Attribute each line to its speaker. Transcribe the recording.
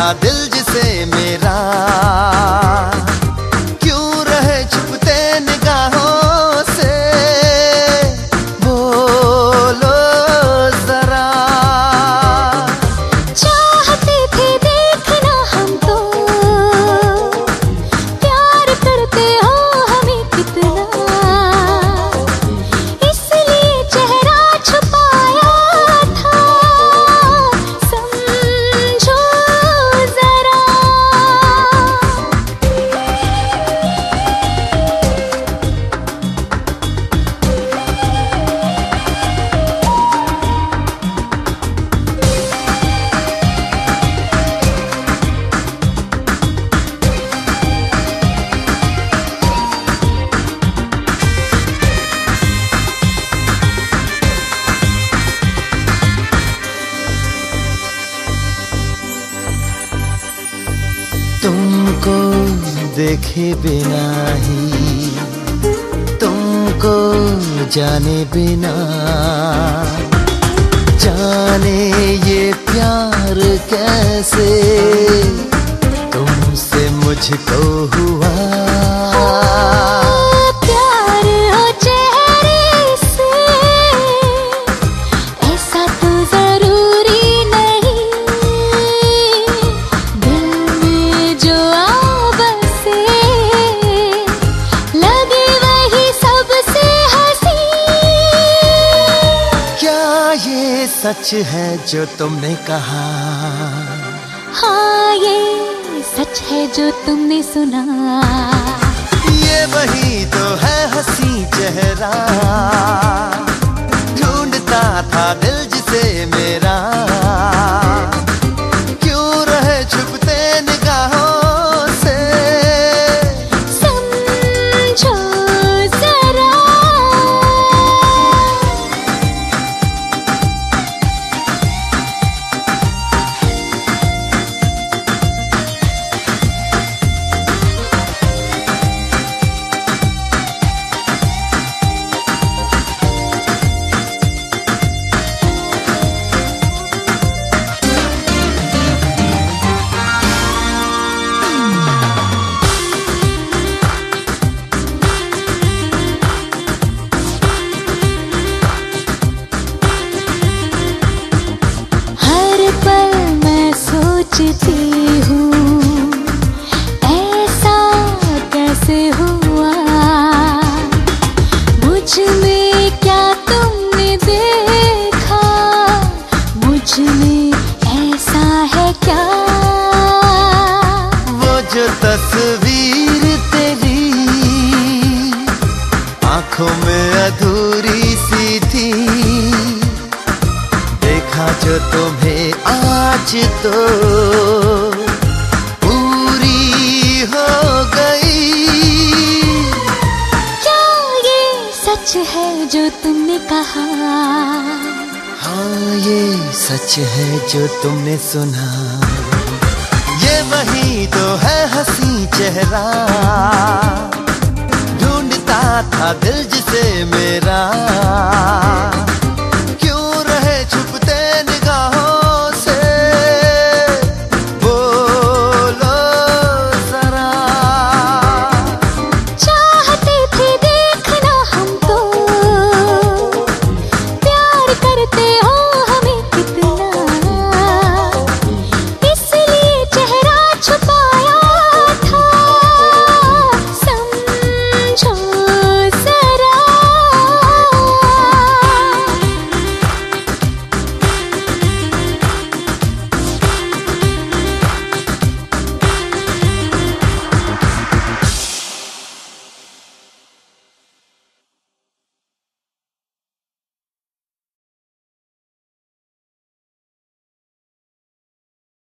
Speaker 1: था दिल जिसे मेरा, क्यों रहे छुपते निगाहों से, बोलो जरा।
Speaker 2: चाहते थे देखना हम तो, प्यार करते हो हमें कितना, इसलिए चेहरा छुपाया था, समझो जरा।
Speaker 1: तुमको देखे बिना ही, तुमको जाने बिना, जाने ये प्यार कैसे तुमसे मुझको हुआ।
Speaker 2: प्यार हो चेहरे से ऐसा तो जरूरी नहीं, दिल में जो आ बसे लगे वही सबसे हंसी।
Speaker 1: क्या ये सच है जो तुमने कहा?
Speaker 2: हाँ ये सच है जो तुमने सुना,
Speaker 1: ये वही तो है हंसी चेहरा, ढूंढता था दिल जिसे मेरा, क्यों रहे छुपते निगाहों से,
Speaker 2: समझो जरा। सोचती हूँ ऐसा कैसे हुआ, मुझ में क्या तुमने देखा, मुझ में ऐसा है क्या।
Speaker 1: वो जो तस्वीर तेरी आंखों में अधूरी सी थी, देखा जो तुम्हें आज तो पूरी हो गई।
Speaker 2: क्या ये सच है जो तुमने कहा?
Speaker 1: हाँ ये सच है जो तुमने सुना, ये वही तो है हंसी चेहरा, ढूंढता था दिल जिसे मेरा।